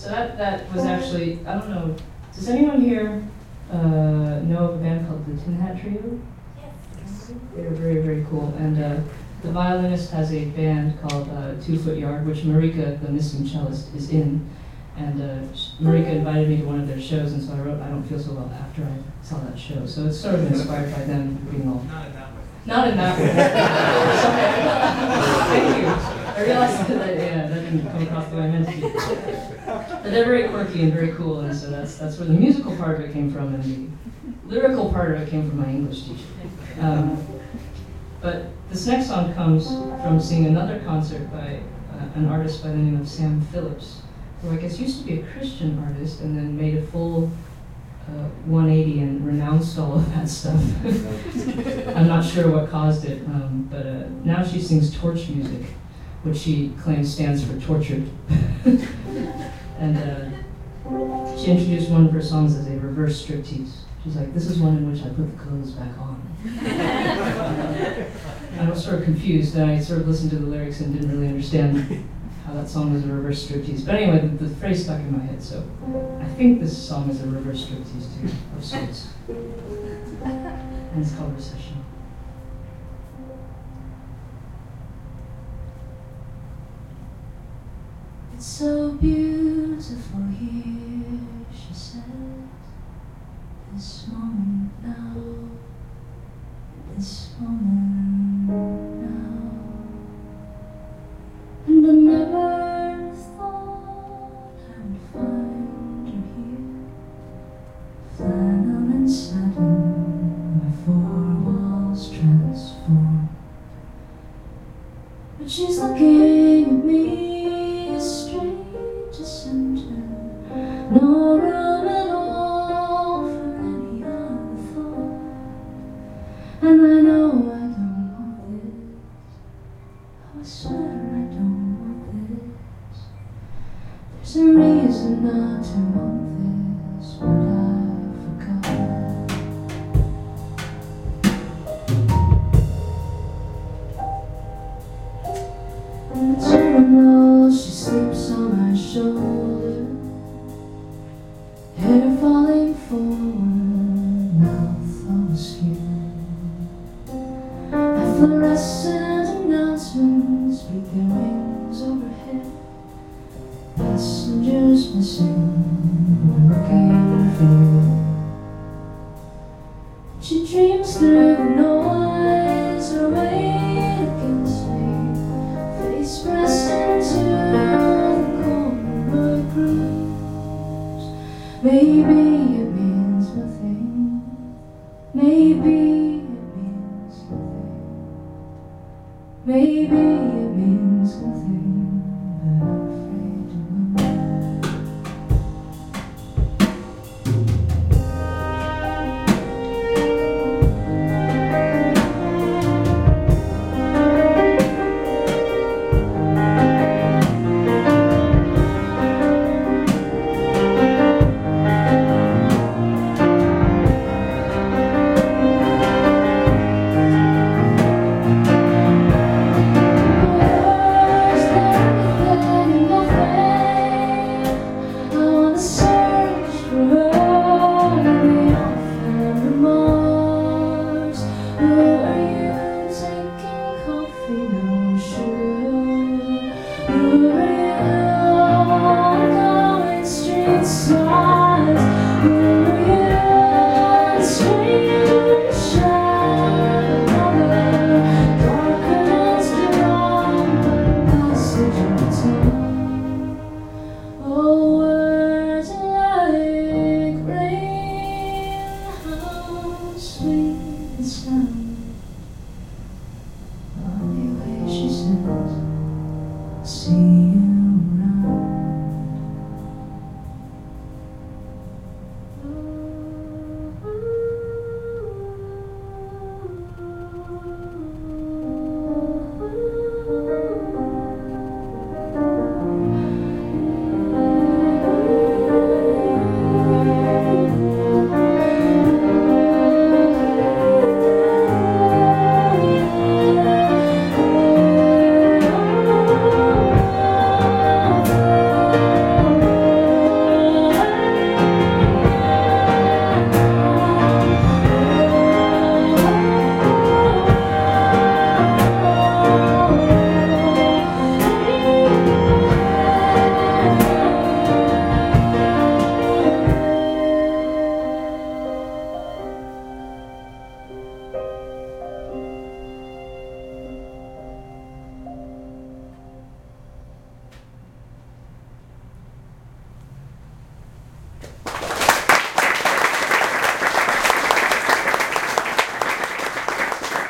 So that was actually, I don't know, does anyone here know of a band called the Tin Hat Trio? Yes. They're very, very cool. And the violinist has a band called 2 Foot Yard, which Marika, the missing cellist, is in. And Marika invited me to one of their shows, and so I wrote I Don't Feel So Well after I saw that show. So it's sort of inspired by them being all... Not in that way. Thank you. I realized that didn't come across the way I meant to. But they're very quirky and very cool, and so that's where the musical part of it came from, and the lyrical part of it came from my English teacher. But this next song comes from seeing another concert by an artist by the name of Sam Phillips, who I guess used to be a Christian artist and then made a full 180 and renounced all of that stuff. I'm not sure what caused it, but now she sings torch music, which she claims stands for tortured. And she introduced one of her songs as a reverse striptease. She's like, this is one in which I put the clothes back on. I was sort of confused, and I sort of listened to the lyrics and didn't really understand how that song was a reverse striptease. But anyway, the phrase stuck in my head, so I think this song is a reverse striptease too, of sorts. And it's called Recession. It's so beautiful here, she says, this moment now, this moment now. And I never thought I would find her here, flannel and satin, my 4 walls transform. But she's looking at me straight to center, no room at all for any other thought. And I know I don't want this, oh, I swear I don't want this. There's a reason not to want this, but I forgot. And the terminal, she sleeps on my shoulder, hair falling forward, mouth all askew. Fluorescent announcements beat their wings overhead. Passengers missing, we're looking for you. She dreams through the noise, her weight against me, face pressed into the corner of grooves. Maybe it means nothing, maybe it means nothing, maybe it means nothing, but I'm afraid to know. Oh,